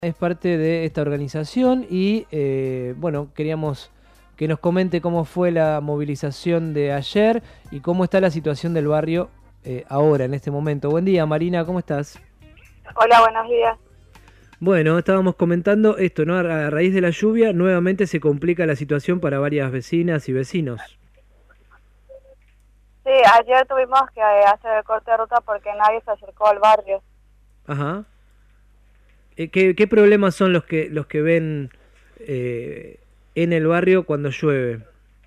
Es parte de esta organización y bueno, queríamos que nos comente cómo fue la movilización de ayer y cómo está la situación del barrio ahora, en este momento. Buen día, Marina, ¿cómo estás? Hola, buenos días. Bueno, estábamos comentando esto, ¿no? A raíz de la lluvia, nuevamente se complica la situación para varias vecinas y vecinos. Sí, ayer tuvimos que hacer el corte de ruta porque nadie se acercó al barrio. Ajá. ¿Qué problemas son los que ven en el barrio cuando llueve?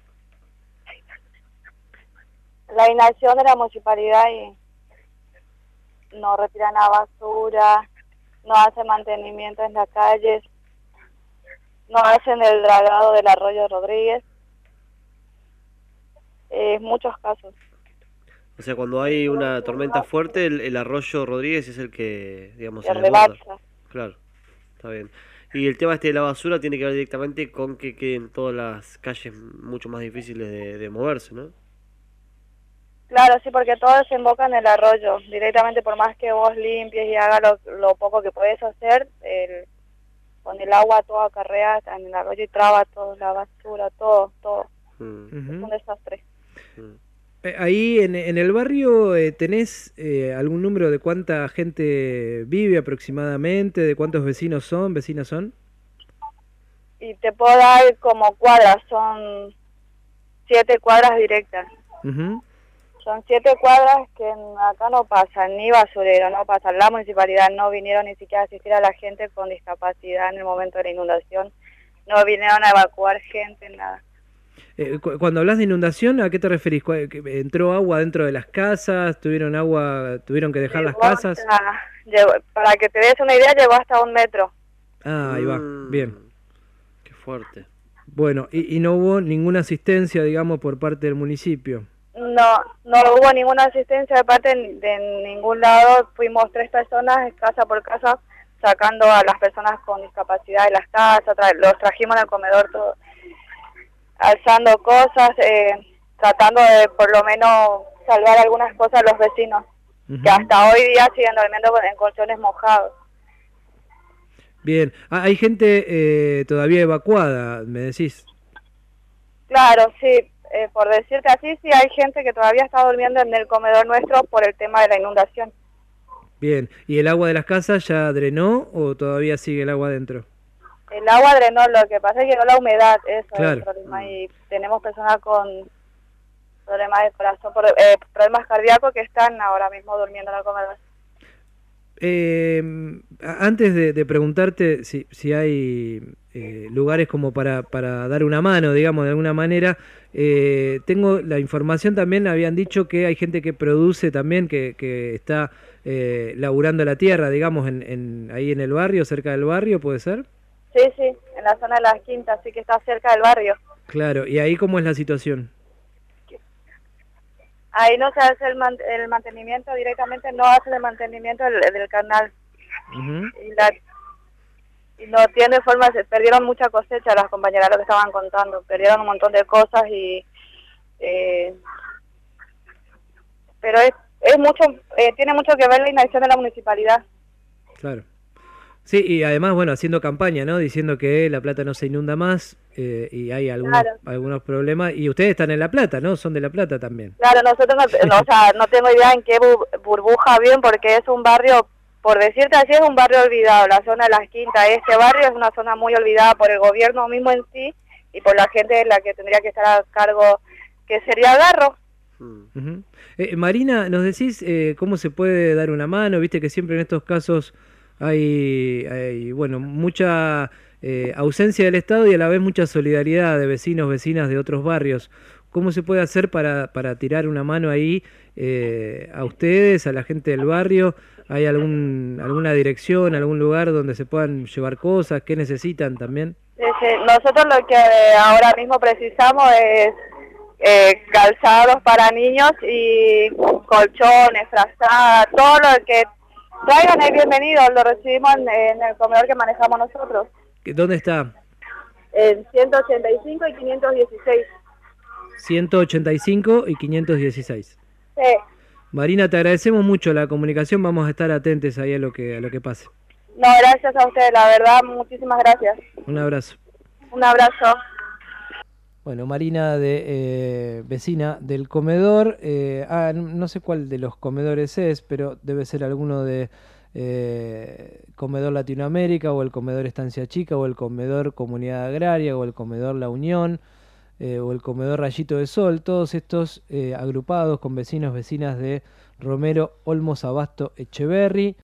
La inacción de la municipalidad y no retiran la basura, no hacen mantenimiento en las calles, no hacen el dragado del arroyo Rodríguez. Muchos casos. O sea, cuando hay una tormenta fuerte, el arroyo Rodríguez es el que, digamos, se Se desborda. rebalsa. Claro, está bien. Y el tema este de la basura tiene que ver directamente con que queden todas las calles mucho más difíciles de moverse, ¿no? Claro, sí, porque todo desemboca en el arroyo. Directamente, por más que vos limpies y hagas lo poco que podés hacer, con el agua todo acarrea en el arroyo y traba toda la basura, todo. Mm, Es Ujú. un desastre. mm. Ahí en el barrio tenés algún número de cuánta gente vive aproximadamente, de cuántos vecinos son, vecinas son. Y te puedo dar como cuadras, son 7 cuadras directas. Ujú. Son 7 cuadras que acá no pasan, ni basurero, no pasan. La municipalidad no vinieron ni siquiera a asistir a la gente con discapacidad en el momento de la inundación. No vinieron a evacuar gente, nada. Cuando hablas de inundación, ¿a qué te referís? ¿Que entró agua dentro de las casas? ¿Tuvieron agua? ¿Tuvieron que dejar las Llegó casas? para que te des una idea, llegó hasta 1 metro. Ah, ahí va, bien. Qué fuerte. Bueno, y no hubo ninguna asistencia, digamos, por parte del municipio. No hubo ninguna asistencia de parte de ningún lado. Fuimos 3 personas, casa por casa, sacando a las personas con discapacidad de las casas, los trajimos en el comedor, todo, alzando cosas, tratando de por lo menos salvar algunas cosas a los vecinos, Ujú. que hasta hoy día siguen durmiendo en colchones mojados. Bien, hay gente todavía evacuada, me decís. Claro, sí, por decirte así, sí hay gente que todavía está durmiendo en el comedor nuestro por el tema de la inundación. Bien, ¿y el agua de las casas ya drenó o todavía sigue el agua adentro? El agua drenó, lo que pasa es que no la humedad, eso es el Claro. problema. Y tenemos personas con problemas de corazón, problemas cardíacos que están ahora mismo durmiendo en el comedor. Antes de preguntarte si hay lugares como para dar una mano, digamos, de alguna manera, tengo la información también, habían dicho que hay gente que produce también, que está laburando la tierra, digamos, ahí en el barrio, cerca del barrio, ¿puede ser? Sí, en la zona de las Quintas, sí que está cerca del barrio. Claro, ¿y ahí cómo es la situación? Ahí no se hace el mantenimiento directamente, no hacen el mantenimiento del canal. Ujú. Y no tiene forma, se perdieron mucha cosecha, las compañeras lo que estaban contando, perdieron un montón de cosas pero es mucho, tiene mucho que ver la inacción de la municipalidad. Claro. Sí, y además, bueno, haciendo campaña, ¿no? Diciendo que La Plata no se inunda más y hay Claro. algunos problemas. Y ustedes están en La Plata, ¿no? Son de La Plata también. Claro, nosotros o sea, no tengo idea en qué burbuja bien, porque es un barrio, por decirte así, es un barrio olvidado, la zona de las Quintas. Este barrio es una zona muy olvidada por el gobierno mismo en sí y por la gente de la que tendría que estar a cargo, que sería Garro. Ujú. Marina, ¿nos decís cómo se puede dar una mano? Viste que siempre en estos casos hay bueno, mucha ausencia del Estado y a la vez mucha solidaridad de vecinos, vecinas de otros barrios. ¿Cómo se puede hacer para tirar una mano ahí a ustedes, a la gente del barrio? ¿Hay alguna dirección, algún lugar donde se puedan llevar cosas? ¿Qué necesitan también? Nosotros lo que ahora mismo precisamos es calzados para niños y colchones, frazadas, todo lo que traigan es bienvenido, lo recibimos en el comedor que manejamos nosotros. ¿Dónde está? En 185 y 516. 185 y 516. Sí. Marina, te agradecemos mucho la comunicación, vamos a estar atentos ahí a lo que pase. No, gracias a ustedes, la verdad, muchísimas gracias. Un abrazo. Un abrazo. Bueno, Marina, vecina del comedor, no sé cuál de los comedores es, pero debe ser alguno de Comedor Latinoamérica, o el Comedor Estancia Chica, o el Comedor Comunidad Agraria, o el Comedor La Unión, o el Comedor Rayito de Sol, todos estos agrupados con vecinos, vecinas de Romero, Olmos, Abasto, Echeverri.